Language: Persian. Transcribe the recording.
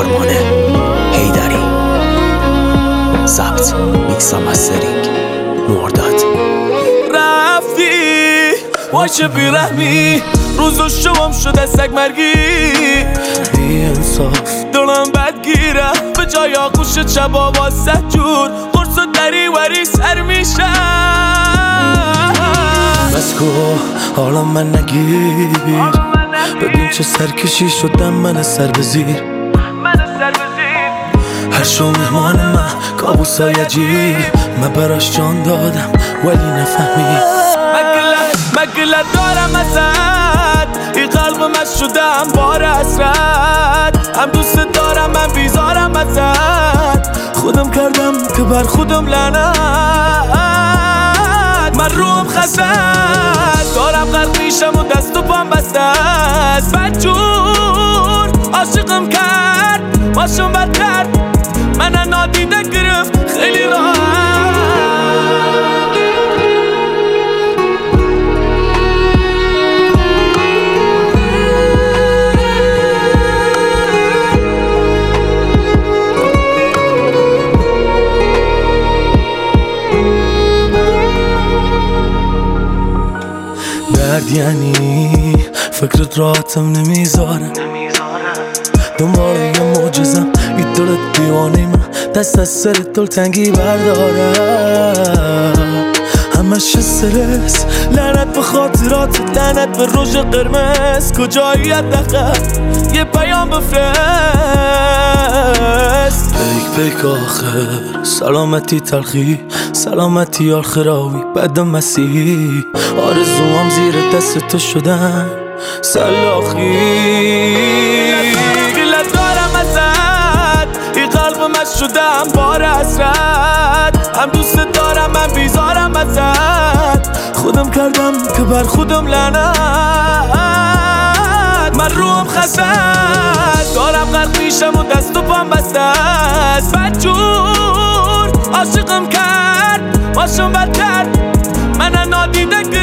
آرمانه هیدری، ضبط میکس و مسترینگ مرداد. رفتی وای چه بیرحمی، روزو شبم شده سگ مرگی، بی انصاف دلم بدگیره، به جای آغوش چبا واسه جور قرص و دری وری سر میشه. بس کو حالا من نگیر، ببین چه سرکشی شدم من سر به زیر، هر شو مهمان من کابوسای عجیب، من براش جان دادم ولی نفهمید. مگله دارم ازت، این قلب من شدم بار حسرت، هم دوست دارم من بیزارم ازت، خودم کردم که بر خودم لعنت، من روم خسته دارم غرق میشم و دست و پام بسته است، بدجور عاشقم کرد باشم بد کرد، من نادیده گرفت خیلی راحت. درد یعنی فکرت راحتم نمیذارم، دنبال یه معجزم این دلت دیوانه من دست از سر دلتنگی برداره، همش استرس لعنت به خاطرات، لعنت به روژ قرمز، کجایی حداقل یه پیام بفرست. پیک آخر سلامتی تلخی، سلامتی آخراوی بعد مسیحی، آرزوام زیر دست تو شدن سلاخی. گله دارم ازت، این قلب من شدم بار حسرت، هم دوست دارم من بیزارم ازت، خودم کردم که بر خودم لعنت، من روم خسته دارم غرق میشم و دست و پام بسته است، بدجور عاشقم کرد باشم بد کرد، من نادیده